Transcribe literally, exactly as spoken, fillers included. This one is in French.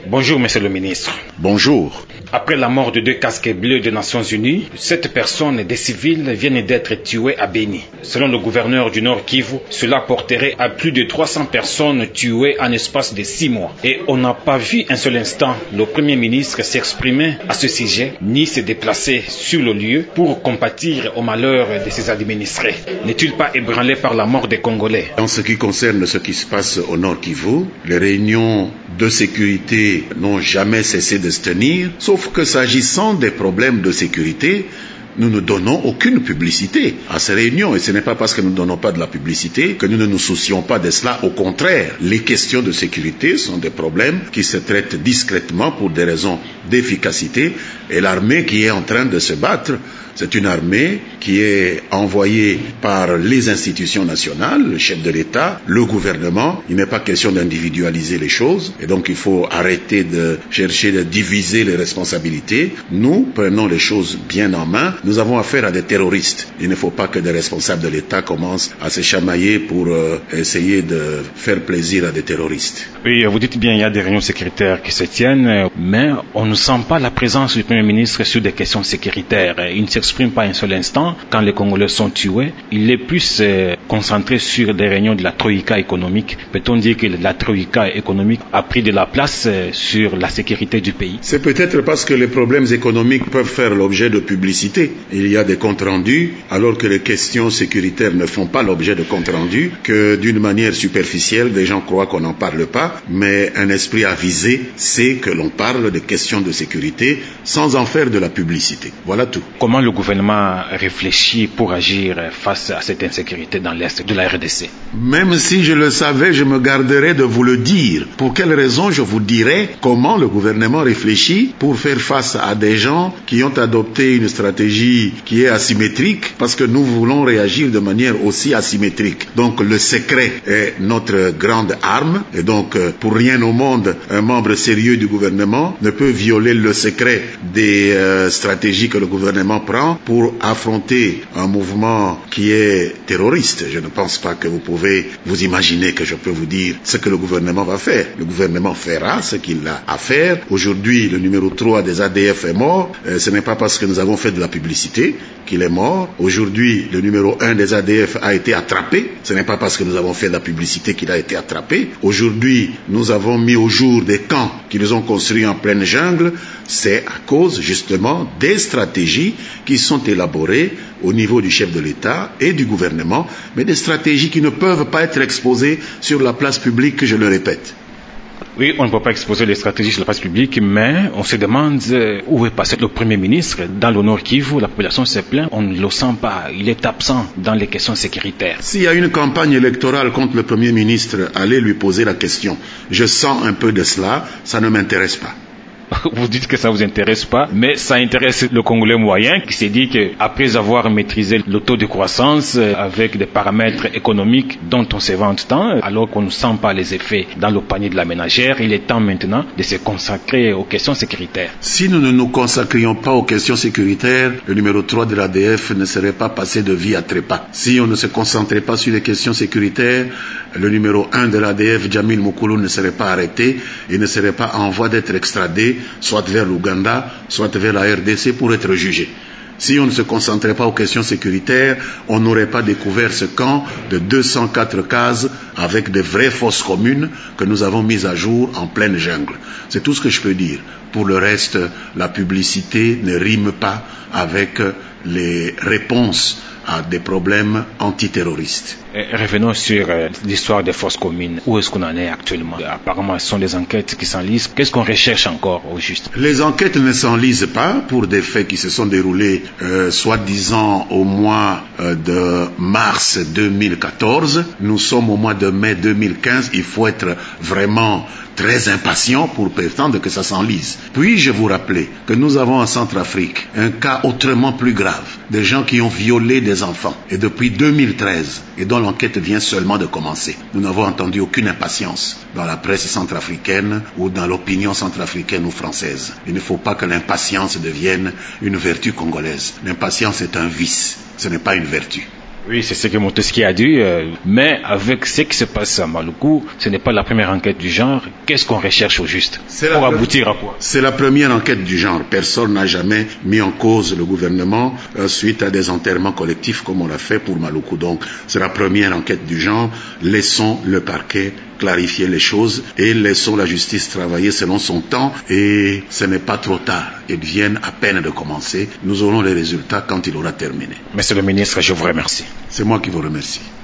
Bonjour, monsieur le ministre. Bonjour. Après la mort de deux casques bleus des Nations Unies, sept personnes, des civils, viennent d'être tuées à Béni. Selon le gouverneur du Nord Kivu, cela porterait à plus de trois cents personnes tuées en espace de six mois. Et on n'a pas vu un seul instant le Premier ministre s'exprimer à ce sujet, ni se déplacer sur le lieu pour compatir au malheur de ses administrés. N'est-il pas ébranlé par la mort des Congolais? En ce qui concerne ce qui se passe au Nord Kivu, les réunions de sécurité n'ont jamais cessé de se tenir, sauf que s'agissant des problèmes de sécurité, nous ne donnons aucune publicité à ces réunions. Et ce n'est pas parce que nous ne donnons pas de la publicité que nous ne nous soucions pas de cela. Au contraire, les questions de sécurité sont des problèmes qui se traitent discrètement pour des raisons d'efficacité. Et l'armée qui est en train de se battre, c'est une armée qui est envoyée par les institutions nationales, le chef de l'État, le gouvernement. Il n'est pas question d'individualiser les choses. Et donc il faut arrêter de chercher de diviser les responsabilités. Nous prenons les choses bien en main. Nous avons affaire à des terroristes. Il ne faut pas que des responsables de l'État commencent à se chamailler pour euh, essayer de faire plaisir à des terroristes. Oui, vous dites bien, il y a des réunions sécuritaires qui se tiennent, mais on ne sent pas la présence du Premier ministre sur des questions sécuritaires. Il ne s'exprime pas un seul instant quand les Congolais sont tués. Il est plus euh, concentré sur des réunions de la troïka économique. Peut-on dire que la troïka économique a pris de la place euh, sur la sécurité du pays? C'est peut-être parce que les problèmes économiques peuvent faire l'objet de publicité. Il y a des comptes rendus, alors que les questions sécuritaires ne font pas l'objet de comptes rendus, que d'une manière superficielle, des gens croient qu'on n'en parle pas, mais un esprit avisé sait que l'on parle de questions de sécurité sans en faire de la publicité. Voilà tout. Comment le gouvernement réfléchit pour agir face à cette insécurité dans l'Est de la R D C? Même si je le savais, je me garderais de vous le dire. Pour quelle raison je vous dirais comment le gouvernement réfléchit pour faire face à des gens qui ont adopté une stratégie qui est asymétrique, parce que nous voulons réagir de manière aussi asymétrique. Donc le secret est notre grande arme, et donc pour rien au monde, un membre sérieux du gouvernement ne peut violer le secret des euh, stratégies que le gouvernement prend pour affronter un mouvement qui est terroriste. Je ne pense pas que vous pouvez vous imaginer que je peux vous dire ce que le gouvernement va faire. Le gouvernement fera ce qu'il a à faire. Aujourd'hui, le numéro trois des A D F est mort. Euh, ce n'est pas parce que nous avons fait de la publicité qu'il est mort. Aujourd'hui, le numéro un des A D F a été attrapé. Ce n'est pas parce que nous avons fait de la publicité qu'il a été attrapé. Aujourd'hui, nous avons mis au jour des camps qu'ils ont construits en pleine jungle. C'est à cause justement des stratégies qui sont élaborées au niveau du chef de l'État et du gouvernement, mais des stratégies qui ne peuvent pas être exposées sur la place publique, je le répète. Oui, on ne peut pas exposer les stratégies sur la place publique, mais on se demande où est passé le Premier ministre. Dans le Nord Kivu, la population se plaint, on ne le sent pas. Il est absent dans les questions sécuritaires. S'il y a une campagne électorale contre le Premier ministre, allez lui poser la question. Je sens un peu de cela, ça ne m'intéresse pas. Vous dites que ça vous intéresse pas, mais ça intéresse le Congolais moyen qui s'est dit qu'après avoir maîtrisé le taux de croissance avec des paramètres économiques dont on se vante tant, alors qu'on ne sent pas les effets dans le panier de la ménagère, il est temps maintenant de se consacrer aux questions sécuritaires. Si nous ne nous consacrions pas aux questions sécuritaires, le numéro trois de l'A D F ne serait pas passé de vie à trépas. Si on ne se concentrait pas sur les questions sécuritaires, le numéro un de l'A D F, Djamil Mukulu, ne serait pas arrêté et ne serait pas en voie d'être extradé soit vers l'Ouganda, soit vers la R D C pour être jugé. Si on ne se concentrait pas aux questions sécuritaires, on n'aurait pas découvert ce camp de deux cent quatre cases avec de vraies fosses communes que nous avons mises à jour en pleine jungle. C'est tout ce que je peux dire. Pour le reste, la publicité ne rime pas avec les réponses à des problèmes antiterroristes. Et revenons sur euh, l'histoire des forces communes. Où est-ce qu'on en est actuellement? Apparemment, ce sont des enquêtes qui s'enlisent. Qu'est-ce qu'on recherche encore au juste? Les enquêtes ne s'enlisent pas pour des faits qui se sont déroulés euh, soi-disant au mois euh, de mars deux mille quatorze. Nous sommes au mois de mai deux mille quinze. Il faut être vraiment très impatient pour prétendre que ça s'enlise. Puis-je vous rappeler que nous avons en Centrafrique un cas autrement plus grave, des gens qui ont violé des enfants, et depuis deux mille treize, et dont l'enquête vient seulement de commencer. Nous n'avons entendu aucune impatience dans la presse centrafricaine ou dans l'opinion centrafricaine ou française. Il ne faut pas que l'impatience devienne une vertu congolaise. L'impatience est un vice, ce n'est pas une vertu. Oui, c'est ce que Montesquieu a dit, euh, mais avec ce qui se passe à Maluku, ce n'est pas la première enquête du genre. Qu'est-ce qu'on recherche au juste pour aboutir à quoi? C'est la première enquête du genre. Personne n'a jamais mis en cause le gouvernement euh, suite à des enterrements collectifs comme on l'a fait pour Maluku. Donc c'est la première enquête du genre. Laissons le parquet clarifier les choses et laissons la justice travailler selon son temps, et ce n'est pas trop tard. Ils viennent à peine de commencer. Nous aurons les résultats quand il aura terminé. Monsieur le ministre, je vous remercie. C'est moi qui vous remercie.